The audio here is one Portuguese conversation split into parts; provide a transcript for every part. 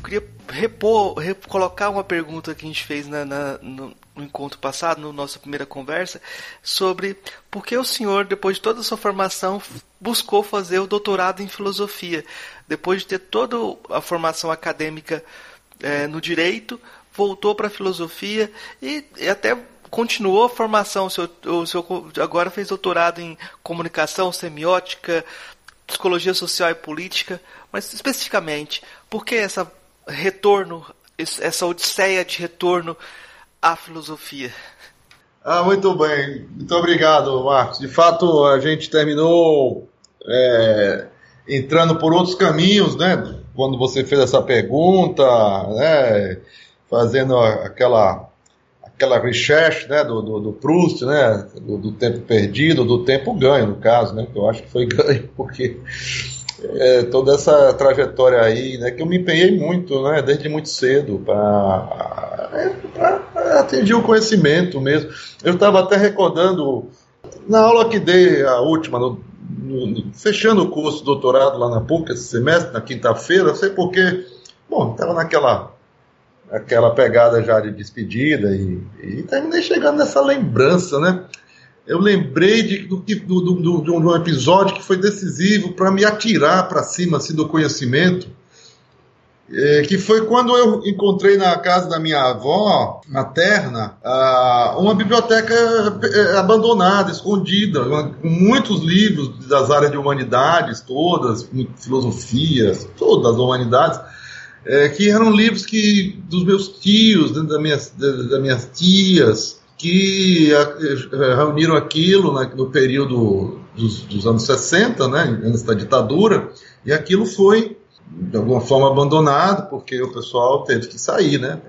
queria colocar uma pergunta que a gente fez no encontro passado, na nossa primeira conversa, sobre por que o senhor, depois de toda a sua formação, buscou fazer o doutorado em filosofia. Depois de ter toda a formação acadêmica no direito, voltou para a filosofia e até continuou a formação. O senhor agora fez doutorado em comunicação, semiótica, psicologia social e política, mas especificamente, por que essa odisseia de retorno à filosofia? Muito bem, muito obrigado, Marcos. De fato, a gente terminou entrando por outros caminhos, né? Quando você fez essa pergunta, né? Fazendo aquela recherche, né? do Proust, né? Do tempo perdido, do tempo ganho, no caso, né? Que eu acho que foi ganho, porque toda essa trajetória aí, né? Que eu me empenhei muito, né? Desde muito cedo, para atingir o conhecimento mesmo. Eu estava até recordando, na aula que dei, a última, fechando o curso de doutorado lá na PUC esse semestre, na quinta-feira, sei porque, estava naquela pegada já de despedida e terminei chegando nessa lembrança, né? Eu lembrei de um episódio que foi decisivo para me atirar para cima assim, do conhecimento, que foi quando eu encontrei na casa da minha avó materna uma biblioteca abandonada, escondida, com muitos livros das áreas de humanidades todas, filosofias, todas as humanidades, que eram livros dos meus tios, das minhas tias, que reuniram aquilo no período dos anos 60, né, antes da ditadura, e aquilo foi de alguma forma abandonado, porque o pessoal teve que sair, né,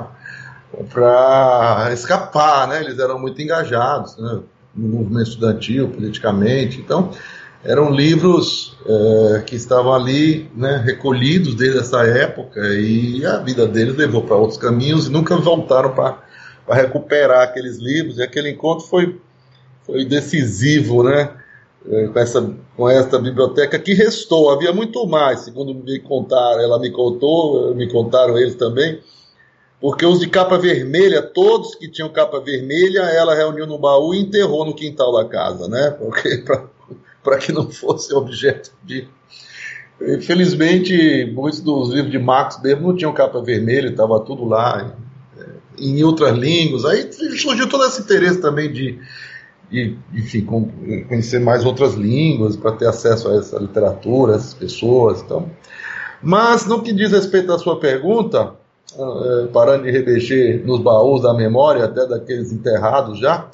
para escapar, né, eles eram muito engajados, né, no movimento estudantil, politicamente, então eram livros que estavam ali, né, recolhidos desde essa época, e a vida deles levou para outros caminhos e nunca voltaram para recuperar aqueles livros, e aquele encontro foi decisivo, né, com esta biblioteca que restou. Havia muito mais, segundo me contaram, me contaram eles também, porque os de capa vermelha, todos que tinham capa vermelha, ela reuniu no baú e enterrou no quintal da casa, né, porque para que não fosse objeto de... Infelizmente, muitos dos livros de Marx mesmo não tinham capa vermelha, estava tudo lá em outras línguas. Aí surgiu todo esse interesse também de enfim, conhecer mais outras línguas, para ter acesso a essa literatura, a essas pessoas. Então. Mas, no que diz respeito à sua pergunta, parando de rebejar nos baús da memória, até daqueles enterrados já,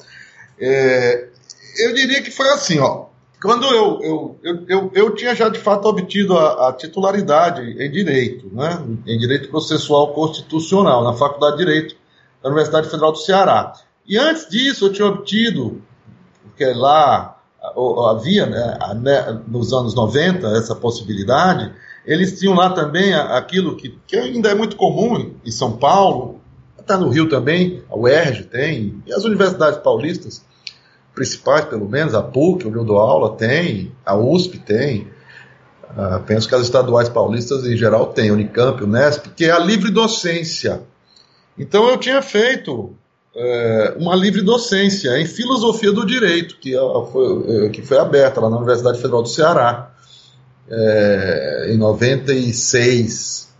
eu diria que foi assim, ó. Quando eu tinha já de fato obtido a titularidade em Direito, né, em Direito Processual Constitucional, na Faculdade de Direito da Universidade Federal do Ceará. E antes disso eu tinha obtido, porque lá havia, né, nos anos 90, essa possibilidade, eles tinham lá também aquilo que ainda é muito comum em São Paulo, até no Rio também, a UERJ tem, e as universidades paulistas, principais pelo menos, a PUC, onde eu dou aula, tem, a USP tem, penso que as estaduais paulistas em geral têm, Unicamp, Unesp, que é a livre docência. Então eu tinha feito uma livre docência em filosofia do direito, que foi aberta lá na Universidade Federal do Ceará, em 96.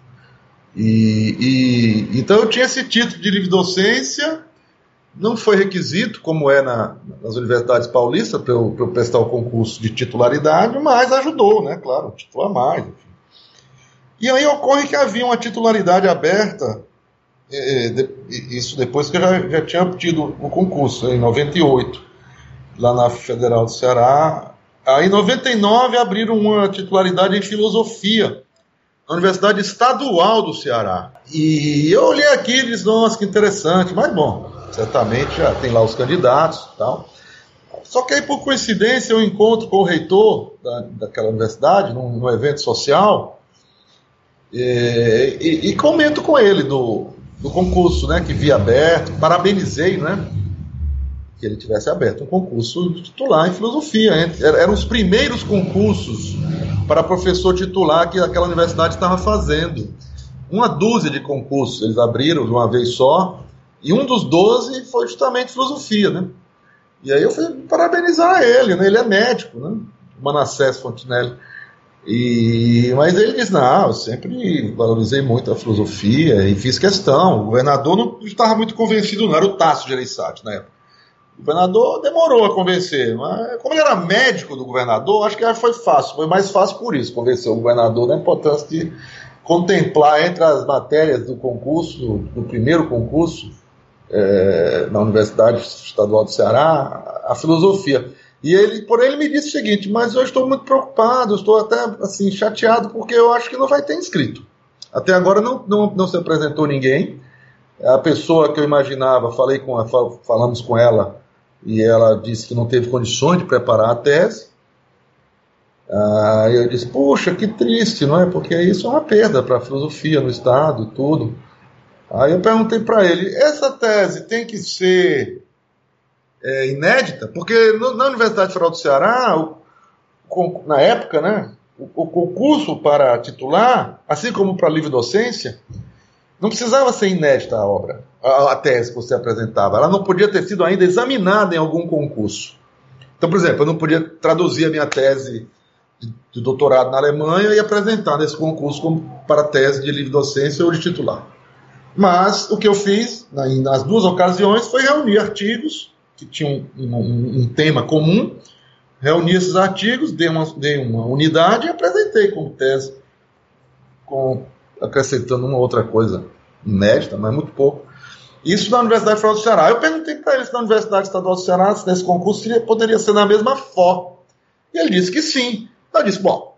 Então eu tinha esse título de livre docência. Não foi requisito, como é nas universidades paulistas, para eu prestar o concurso de titularidade, mas ajudou, né? Claro, título a mais. Enfim. E aí ocorre que havia uma titularidade aberta, isso depois que eu já tinha obtido o concurso, em 98, lá na Federal do Ceará. Aí em 99 abriram uma titularidade em filosofia, na Universidade Estadual do Ceará. E eu olhei aqui e disse, nossa, que interessante, mas bom, certamente já tem lá os candidatos e tal. Só que aí, por coincidência, eu encontro com o reitor daquela universidade, num evento social, e comento com ele do concurso, né, que via aberto, parabenizei, né, que ele tivesse aberto um concurso titular em filosofia. Eram os primeiros concursos para professor titular que aquela universidade estava fazendo. uma dúzia de concursos, eles abriram de uma vez só, e um dos 12 foi justamente filosofia, né? E aí eu fui parabenizar ele, né? Ele é médico, né? Manassés Fontinelli. Mas ele diz, não, eu sempre valorizei muito a filosofia e fiz questão. O governador não estava muito convencido, não, era o Tasso Gereissati na época. O governador demorou a convencer, mas como ele era médico do governador, acho que foi fácil, foi mais fácil por isso, convencer o governador da importância de contemplar entre as matérias do concurso, do primeiro concurso, na Universidade Estadual do Ceará, a filosofia. E ele me disse o seguinte, mas eu estou muito preocupado, eu estou até assim, chateado, porque eu acho que não vai ter inscrito. Até agora não se apresentou ninguém. A pessoa que eu imaginava, falamos com ela, e ela disse que não teve condições de preparar a tese. Eu disse, puxa, que triste, não é? Porque isso é uma perda para a filosofia no Estado e tudo. Aí eu perguntei para ele, essa tese tem que ser inédita? Porque na Universidade Federal do Ceará, na época, né, o concurso para titular, assim como para livre docência, não precisava ser inédita a obra, a tese que você apresentava. Ela não podia ter sido ainda examinada em algum concurso. Então, por exemplo, eu não podia traduzir a minha tese de doutorado na Alemanha e apresentar nesse concurso para tese de livre docência ou de titular. Mas o que eu fiz nas duas ocasiões foi reunir artigos que tinham um tema comum, reuni esses artigos, dei uma unidade e apresentei como tese, acrescentando uma outra coisa inédita, mas muito pouco. Isso na Universidade Federal do Ceará. Eu perguntei para ele se na Universidade Estadual do Ceará, se nesse concurso poderia ser da mesma forma. E ele disse que sim. Eu disse, bom,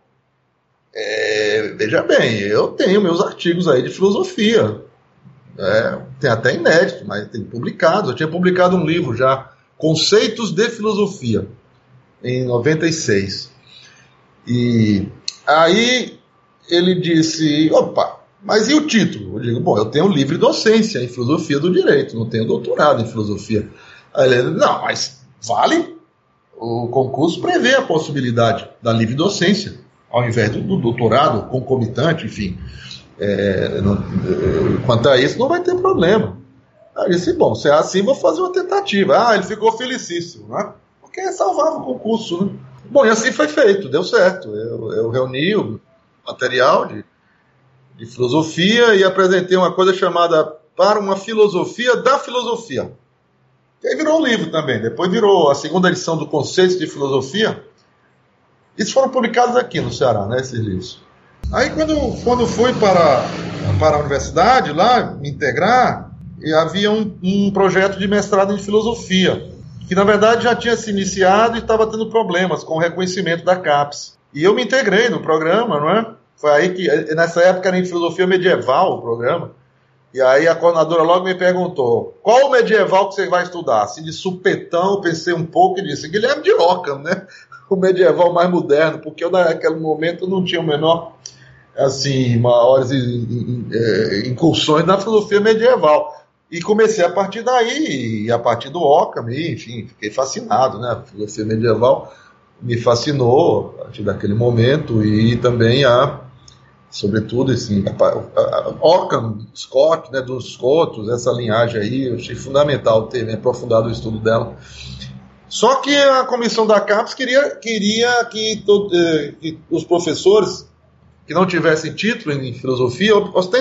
veja bem, eu tenho meus artigos aí de filosofia. Tem até inédito, mas tem publicados. Eu tinha publicado um livro já, Conceitos de Filosofia, em 96. E aí ele disse, opa, mas e o título? Eu digo, bom, eu tenho livre docência em filosofia do direito, não tenho doutorado em filosofia. Aí ele, não, mas vale? O concurso prevê a possibilidade da livre docência, ao invés do doutorado concomitante, enfim. Quanto a isso, não vai ter problema. Aí eu disse, bom, se é assim, vou fazer uma tentativa. Ele ficou felicíssimo, né? Porque salvava o concurso, né? Bom, e assim foi feito, deu certo. Eu reuni o material de filosofia e apresentei uma coisa chamada Para uma Filosofia da Filosofia. E aí virou um livro também. Depois virou a segunda edição do Conceitos de Filosofia. Esses foram publicados aqui no Ceará, né, esses livros. Aí quando fui para a universidade, lá, me integrar, havia um projeto de mestrado em filosofia, que na verdade já tinha se iniciado e estava tendo problemas com o reconhecimento da CAPES. E eu me integrei no programa, não é? Foi aí que, nessa época era em filosofia medieval o programa, e aí a coordenadora logo me perguntou, qual o medieval que você vai estudar? Assim, de supetão, eu pensei um pouco e disse, Guilherme de Ockham, né? O medieval mais moderno, porque eu naquele momento não tinha o menor, assim, maiores incursões na filosofia medieval. E comecei a partir daí, e a partir do Ockham, enfim, fiquei fascinado, né? A filosofia medieval me fascinou a partir daquele momento, e também sobretudo, assim, Ockham, Scott, né, dos Scotos, essa linhagem aí, eu achei fundamental ter aprofundado o estudo dela. Só que a comissão da CAPES queria que os professores que não tivessem título em filosofia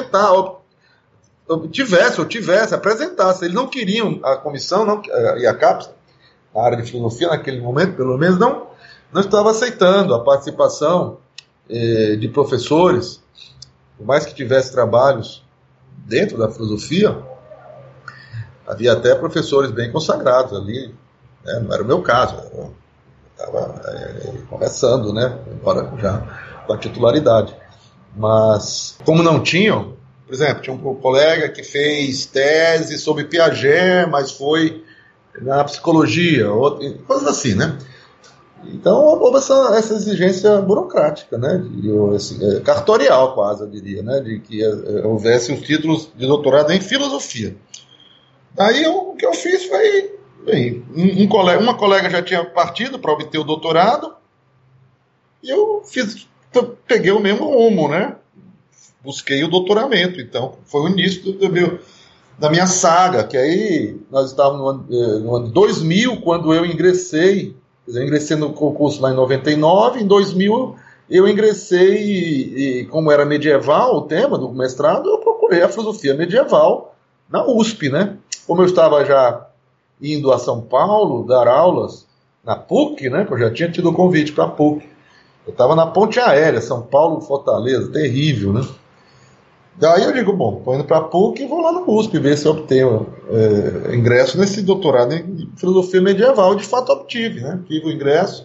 apresentassem. Eles não queriam, a comissão e a CAPES, na área de filosofia, naquele momento, pelo menos, não estava aceitando a participação de professores, por mais que tivesse trabalhos dentro da filosofia, havia até professores bem consagrados ali, né? Não era o meu caso, eu estava conversando, né? Agora já com a titularidade. Mas, como não tinham, por exemplo, tinha um colega que fez tese sobre Piaget, mas foi na psicologia, coisas assim, né? Então houve essa exigência burocrática, né? Cartorial quase, eu diria, né? De que houvesse os títulos de doutorado em filosofia. Aí o que eu fiz foi, bem, uma colega já tinha partido para obter o doutorado, e eu peguei o mesmo rumo, né? busquei o doutoramento. Então, foi o início da minha saga, que aí nós estávamos no ano 2000, quando eu ingressei. Eu ingressei no concurso lá em 99, em 2000 eu ingressei e como era medieval o tema do mestrado, eu procurei a filosofia medieval na USP, né? Como eu estava já indo a São Paulo dar aulas na PUC, né? Que eu já tinha tido o convite para a PUC. Eu estava na ponte aérea, São Paulo, Fortaleza, terrível, né? Daí eu digo, bom, estou indo para a PUC e vou lá no USP ver se eu obtenho ingresso nesse doutorado em filosofia medieval. De fato obtive, né? Tive o ingresso.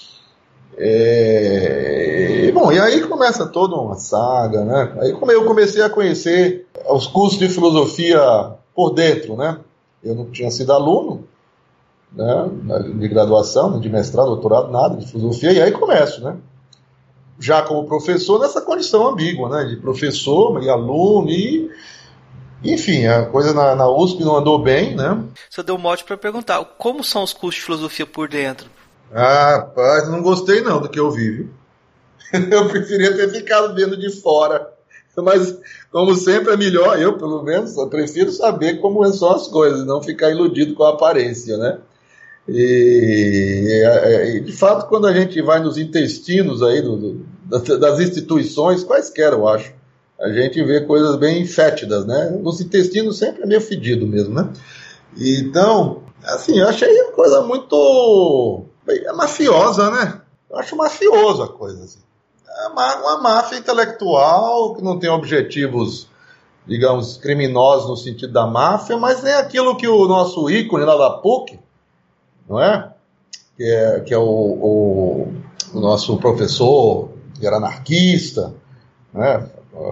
Bom, e aí começa toda uma saga, né? Aí como eu comecei a conhecer os cursos de filosofia por dentro, né? Eu não tinha sido aluno, né, de graduação, de mestrado, doutorado, nada de filosofia, e aí começo, né? Já como professor, nessa condição ambígua, né? De professor e aluno, e enfim, a coisa na USP não andou bem, né? Você deu um mote para perguntar, como são os cursos de filosofia por dentro? Ah, rapaz, não gostei não do que eu vi, viu? Eu preferia ter ficado vendo de fora. Mas, como sempre, é melhor, eu pelo menos, eu prefiro saber como são as coisas, não ficar iludido com a aparência, né? E de fato, quando a gente vai nos intestinos aí das instituições, quaisquer, eu acho, a gente vê coisas bem fétidas, né? Nos intestinos sempre é meio fedido mesmo, né? Então, assim, eu achei uma coisa muito mafiosa, né? Eu acho mafioso a coisa, assim. É uma máfia intelectual que não tem objetivos, digamos, criminosos no sentido da máfia, mas nem aquilo que o nosso ícone lá da PUC, não é? Que é o nosso professor, que era anarquista, né?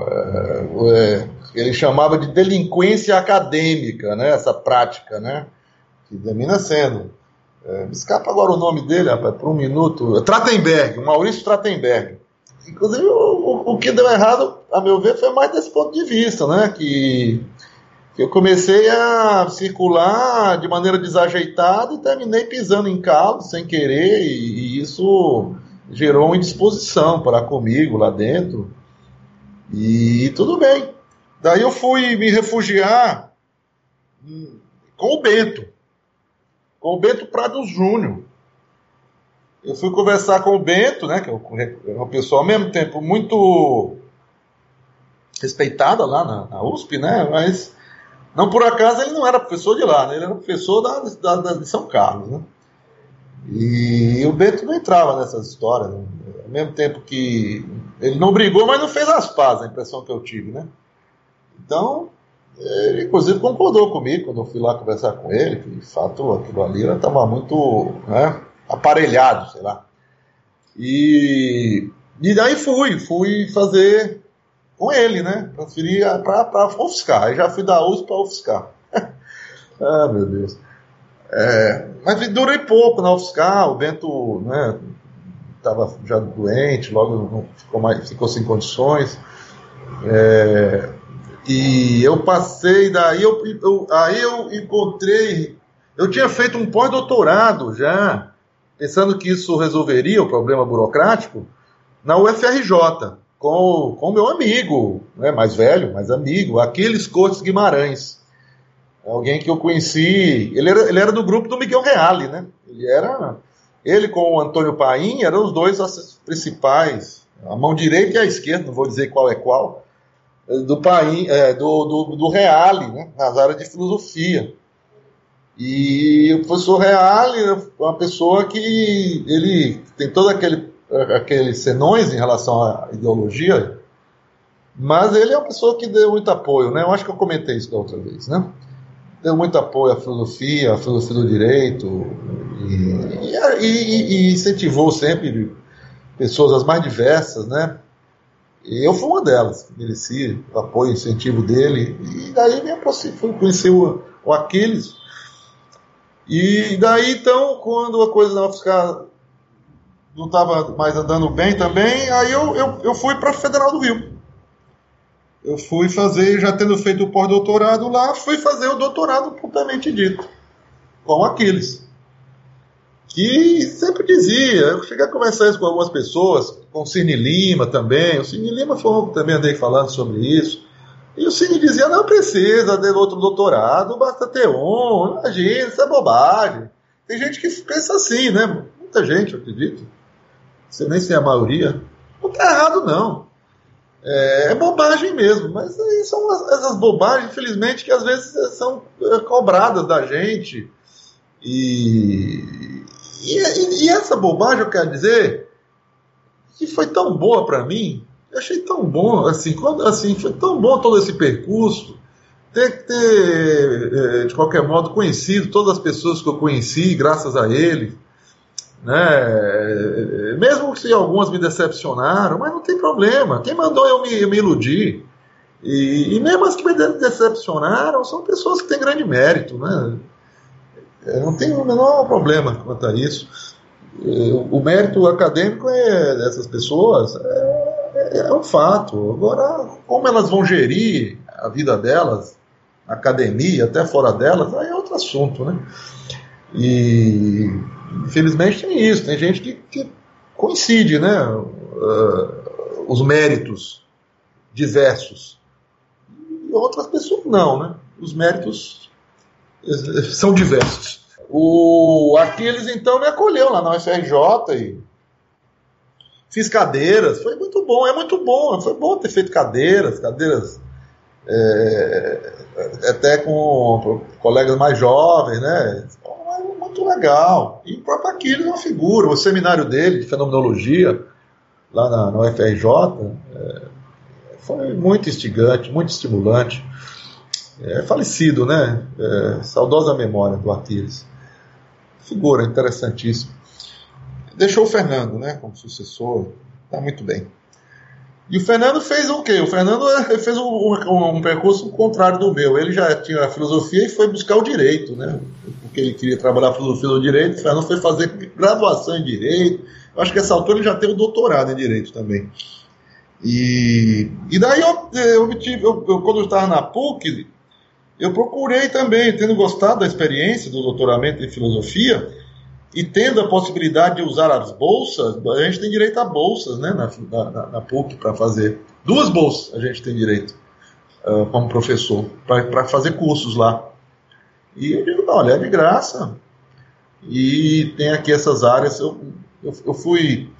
Ele chamava de delinquência acadêmica, né? Essa prática, né? Que termina sendo. Me escapa agora o nome dele, rapaz, por um minuto. Trachtenberg, Maurício Trachtenberg. Inclusive, o que deu errado, a meu ver, foi mais desse ponto de vista, né? Que eu comecei a circular de maneira desajeitada e terminei pisando em calo sem querer, e isso gerou uma indisposição para comigo lá dentro. E tudo bem. Daí eu fui me refugiar com o Bento Prado Júnior. Eu fui conversar com o Bento, né, que é uma pessoa ao mesmo tempo muito respeitada lá na USP, né, mas não por acaso ele não era professor de lá, né, ele era professor de São Carlos, né. E o Bento não entrava nessas histórias, né, ao mesmo tempo que ele não brigou, mas não fez as pazes, a impressão que eu tive, né. Então, ele inclusive concordou comigo quando eu fui lá conversar com ele, que de fato aquilo ali estava muito, né, aparelhado, sei lá. E daí fui fazer com ele, né? Transferi para UFSCar. Aí já fui da USP para UFSCar. Ah, meu Deus. Mas durei pouco na UFSCar. O Bento, né, estava já doente, logo ficou sem condições. E eu passei daí, aí eu encontrei. Eu tinha feito um pós-doutorado já, pensando que isso resolveria o problema burocrático, na UFRJ, com o meu amigo, né, mais velho, mais amigo, Aquiles Cortes Guimarães. Alguém que eu conheci, ele era do grupo do Miguel Reale, né? Ele com o Antônio Paim eram os dois principais, a mão direita e a esquerda, não vou dizer qual é qual, do Paim, do Reale, né, nas áreas de filosofia. E o professor Reale é uma pessoa que ele tem todos aqueles senões em relação à ideologia, mas ele é uma pessoa que deu muito apoio, né? Eu acho que eu comentei isso da outra vez, né? Deu muito apoio à filosofia do direito, e incentivou sempre pessoas as mais diversas, né? E eu fui uma delas, mereci o apoio e incentivo dele, e daí fui conhecer o Aquiles. E daí, então, quando a coisa na UFSCar não estava mais andando bem também, aí eu fui para a Federal do Rio. Eu fui fazer, já tendo feito o pós-doutorado lá, fui fazer o doutorado propriamente dito, com Aquiles. que sempre dizia, eu cheguei a conversar isso com algumas pessoas, com o Cine Lima também, o Cine Lima também andei falando sobre isso, e o Cine dizia, não precisa ter outro doutorado, basta ter um, imagina, isso é bobagem. Tem gente que pensa assim, né? Muita gente, eu acredito, não sei nem se é a maioria, não está errado não, é bobagem mesmo, mas aí são essas bobagens, infelizmente, que às vezes são cobradas da gente, e essa bobagem, eu quero dizer, que foi tão boa para mim, eu achei tão bom, assim, foi tão bom todo esse percurso, ter de qualquer modo, conhecido todas as pessoas que eu conheci, graças a ele, né? Mesmo se algumas me decepcionaram, mas não tem problema, quem mandou eu me iludir, e mesmo as que me decepcionaram, são pessoas que têm grande mérito, né? Eu não tenho o menor problema quanto a isso. O mérito acadêmico dessas pessoas é um fato. Agora, como elas vão gerir a vida delas, a academia, até fora delas, aí é outro assunto, né? E, infelizmente, tem isso. Tem gente que coincide, né? Os méritos diversos. E outras pessoas não, né? Os méritos são diversos. O Aquiles, então, me acolheu lá na UFRJ e fiz cadeiras. Foi muito bom, foi bom ter feito cadeiras até com colegas mais jovens, né? Muito legal. E o próprio Aquiles é uma figura, o seminário dele de fenomenologia lá na UFRJ foi muito instigante, muito estimulante. Falecido, né? Saudosa memória do Aquiles. Figura interessantíssima. Deixou o Fernando, né, como sucessor. Está muito bem. E o Fernando fez o quê? O Fernando fez um percurso contrário do meu. Ele já tinha a filosofia e foi buscar o direito, né? Porque ele queria trabalhar a filosofia do direito. O Fernando foi fazer graduação em direito. Eu acho que nessa altura ele já tem o doutorado em direito também. E daí quando eu estava na PUC, eu procurei também, tendo gostado da experiência do doutoramento em filosofia e tendo a possibilidade de usar as bolsas, a gente tem direito a bolsas, né, na PUC para fazer. 2 bolsas a gente tem direito como professor, para fazer cursos lá. E eu digo, olha, é de graça. E tem aqui essas áreas. Eu fui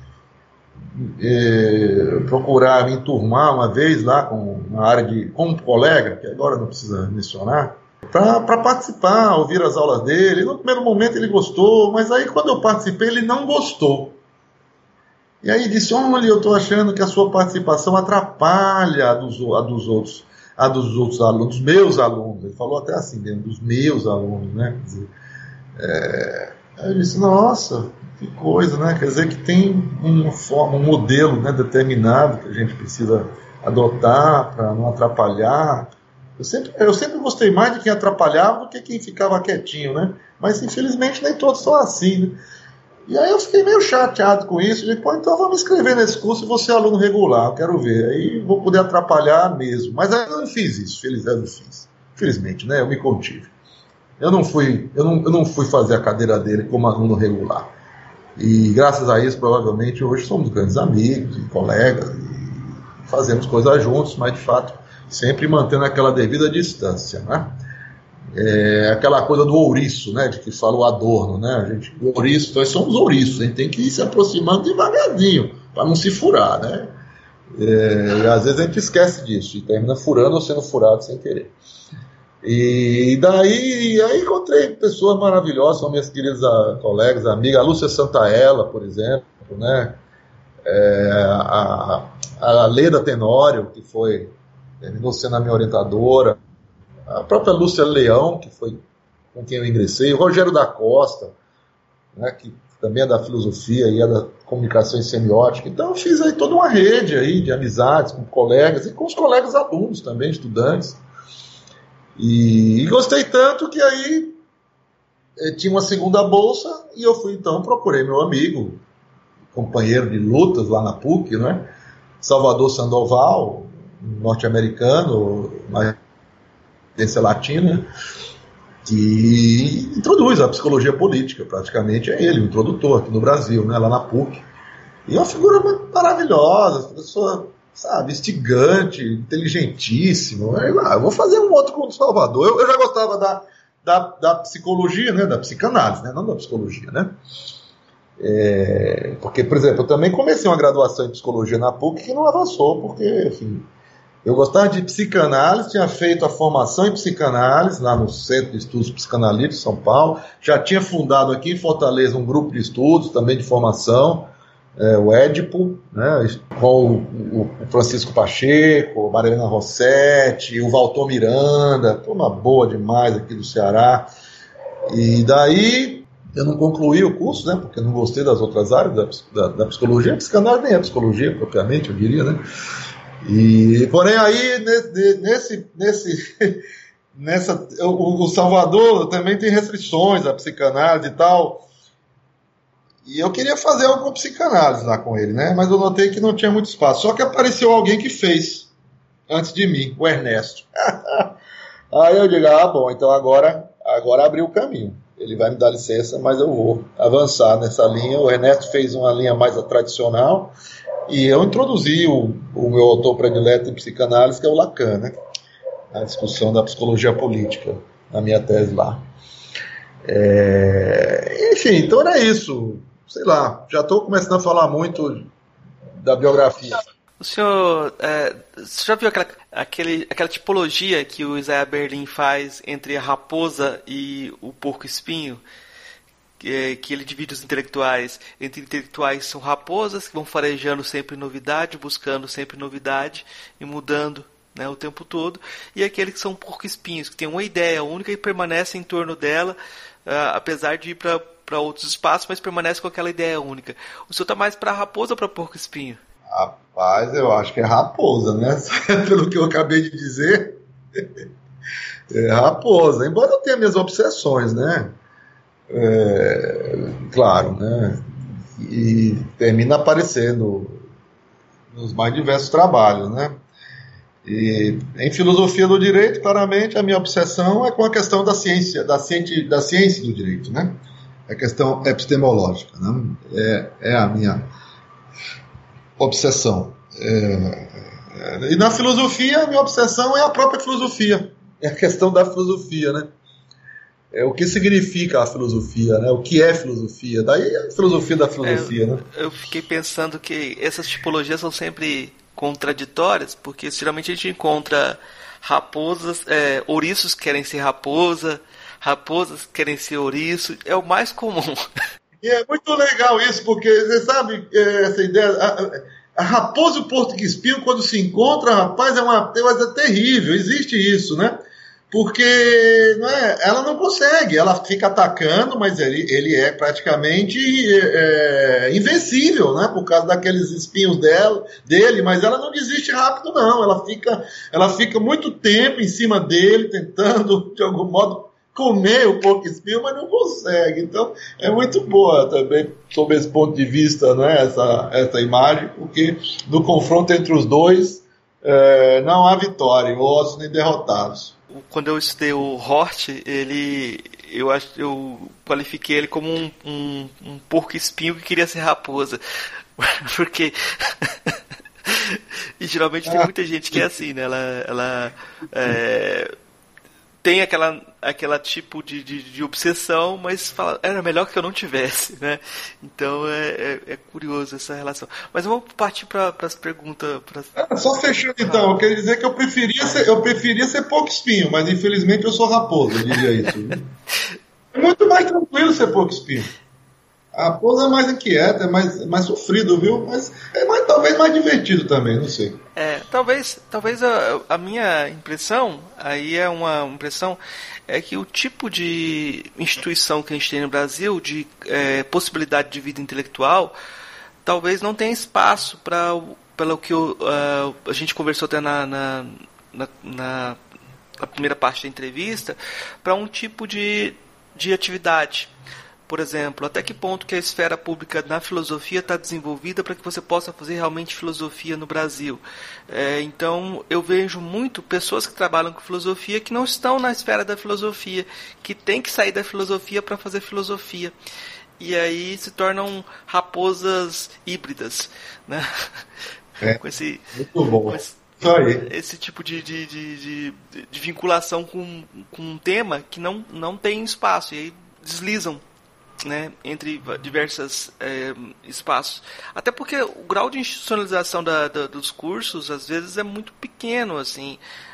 procurar me enturmar uma vez lá com um colega, que agora não precisa mencionar, para participar, ouvir as aulas dele. No primeiro momento ele gostou, mas aí quando eu participei ele não gostou. E aí disse, olha, eu estou achando que a sua participação atrapalha a dos outros alunos, dos meus alunos. Ele falou até assim, dos meus alunos, né? Quer dizer, aí eu disse, nossa, que coisa, né? Quer dizer que tem um modelo, né, determinado que a gente precisa adotar para não atrapalhar. Eu sempre gostei mais de quem atrapalhava do que quem ficava quietinho, né? Mas infelizmente nem todos são assim, né? E aí eu fiquei meio chateado com isso. Digo, então eu vou me inscrever nesse curso e vou ser aluno regular, eu quero ver. Aí vou poder atrapalhar mesmo. Mas aí eu não fiz isso, felizmente, né? Eu me contive. Eu não fui fazer a cadeira dele como aluno regular. E graças a isso, provavelmente, hoje somos grandes amigos e colegas e fazemos coisas juntos, mas de fato sempre mantendo aquela devida distância, né? Aquela coisa do ouriço, né? De que fala o Adorno, né? Nós somos ouriços, a gente tem que ir se aproximando devagarzinho, para não se furar, né? E às vezes a gente esquece disso e termina furando ou sendo furado sem querer. E daí aí encontrei pessoas maravilhosas, são minhas queridas colegas, amigas, a Lúcia Santaella, por exemplo, né? A Leda Tenório, que terminou sendo a minha orientadora, a própria Lúcia Leão, que foi com quem eu ingressei, o Rogério da Costa, né, que também é da filosofia e é da comunicação e semiótica. Então eu fiz aí toda uma rede aí de amizades com colegas e com os colegas alunos também, estudantes. E gostei tanto que aí tinha uma segunda bolsa e eu fui então, procurei meu amigo, companheiro de lutas lá na PUC, né? Salvador Sandoval, norte-americano, mas ciência latina, que introduz a psicologia política, praticamente é ele, o introdutor aqui no Brasil, né, lá na PUC. E é uma figura maravilhosa, pessoa, sabe, instigante, inteligentíssimo. Eu vou fazer um outro com o Salvador. Eu já gostava da psicologia, né, da psicanálise, né, não da psicologia, né? Porque, por exemplo, eu também comecei uma graduação em psicologia na PUC que não avançou, porque, enfim, eu gostava de psicanálise, tinha feito a formação em psicanálise lá no Centro de Estudos Psicanalíticos de São Paulo, já tinha fundado aqui em Fortaleza um grupo de estudos também de formação, o Édipo, né, com o Francisco Pacheco, a Mariana Rossetti, o Valtor Miranda, turma boa demais aqui do Ceará. E daí eu não concluí o curso, né, porque eu não gostei das outras áreas da psicologia. A psicanálise nem é psicologia propriamente, eu diria, né? Porém, aí, o Salvador também tem restrições à psicanálise e tal, e eu queria fazer algo com psicanálise lá com ele, né? Mas eu notei que não tinha muito espaço, só que apareceu alguém que fez, antes de mim, o Ernesto. Aí eu digo, bom, então agora abriu o caminho, ele vai me dar licença, mas eu vou avançar nessa linha. O Ernesto fez uma linha mais tradicional, e eu introduzi o meu autor predileto em psicanálise, que é o Lacan, né? A discussão da psicologia política, na minha tese lá. Enfim, então era isso. Sei lá, já estou começando a falar muito da biografia. O senhor, você já viu aquela tipologia que o Isaiah Berlin faz entre a raposa e o porco-espinho? Que ele divide os intelectuais entre intelectuais que são raposas, que vão farejando sempre novidade, buscando sempre novidade e mudando, né, o tempo todo, e aqueles que são porco-espinhos, que têm uma ideia única e permanecem em torno dela, apesar de ir para outros espaços, mas permanece com aquela ideia única. O senhor está mais para raposa ou para porco-espinho? Rapaz, eu acho que é raposa, né? Pelo que eu acabei de dizer, é raposa, embora eu tenha minhas obsessões, né? Claro, né? E termina aparecendo nos mais diversos trabalhos, né? E em filosofia do direito, claramente a minha obsessão é com a questão da ciência do direito, né? A questão epistemológica, né? É a minha obsessão. E na filosofia, a minha obsessão é a própria filosofia, é a questão da filosofia, né? O que significa a filosofia, né? O que é filosofia? Daí a filosofia da filosofia, né? Eu fiquei pensando que essas tipologias são sempre contraditórias, porque geralmente a gente encontra raposas, ouriços querem ser raposa, raposas querem ser ouriço, é o mais comum. E é muito legal isso, porque você sabe essa ideia... A raposa e o porco-espinho, quando se encontram, rapaz, é uma coisa terrível, existe isso, né? Porque ela não consegue, ela fica atacando, mas ele é praticamente invencível, né? Por causa daqueles espinhos dele, mas ela não desiste rápido, não. Ela fica muito tempo em cima dele, tentando, de algum modo, comer o porco-espinho, mas não consegue. Então, é muito boa também, sob esse ponto de vista, né? Essa imagem, porque no confronto entre os dois, não há vitória, ossos nem derrotados. Quando eu estudei o Hort, eu qualifiquei ele como um porco-espinho que queria ser raposa. Porque e geralmente tem muita gente que é assim, né? Ela tem aquela tipo de obsessão, mas fala, era melhor que eu não tivesse, né? Então é curioso essa relação. Mas vamos partir para as perguntas. Só fechando então, eu queria dizer que eu preferia ser porco-espinho, mas infelizmente eu sou raposa, eu diria isso. É muito mais tranquilo ser porco-espinho. A raposa é mais inquieta, é mais sofrido, viu? Mas talvez mais divertido também, não sei. Talvez a minha impressão, aí é uma impressão, é que o tipo de instituição que a gente tem no Brasil, de possibilidade de vida intelectual, talvez não tenha espaço pelo que a gente conversou até na primeira parte da entrevista, para um tipo de atividade. Por exemplo, até que ponto que a esfera pública na filosofia está desenvolvida para que você possa fazer realmente filosofia no Brasil. Então, eu vejo muito pessoas que trabalham com filosofia que não estão na esfera da filosofia, que tem que sair da filosofia para fazer filosofia. E aí se tornam raposas híbridas, né? Com esse, muito bom. Esse tipo de vinculação com um tema que não tem espaço, e aí deslizam, né, entre diversos espaços. Até porque o grau de institucionalização dos cursos, às vezes, é muito pequeno. Assim.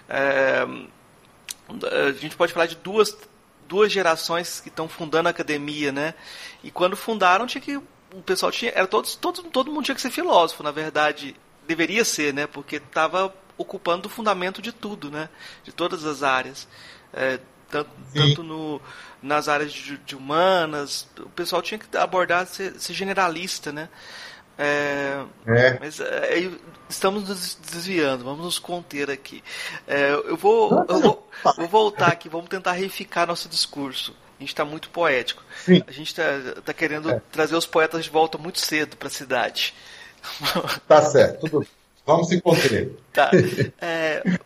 A gente pode falar de duas gerações que estão fundando a academia, né? E quando fundaram, o pessoal tinha, todo mundo tinha que ser filósofo, na verdade. Deveria ser, né? Porque estava ocupando o fundamento de tudo, né? De todas as áreas. Tanto nas áreas de humanas, o pessoal tinha que abordar, ser generalista, né? Mas estamos nos desviando, vamos nos conter aqui. Eu vou voltar aqui, vamos tentar reificar nosso discurso. A gente está muito poético. Sim. A gente está querendo trazer os poetas de volta muito cedo para a cidade. Tá certo, tudo bem. Vamos se conter. Tá.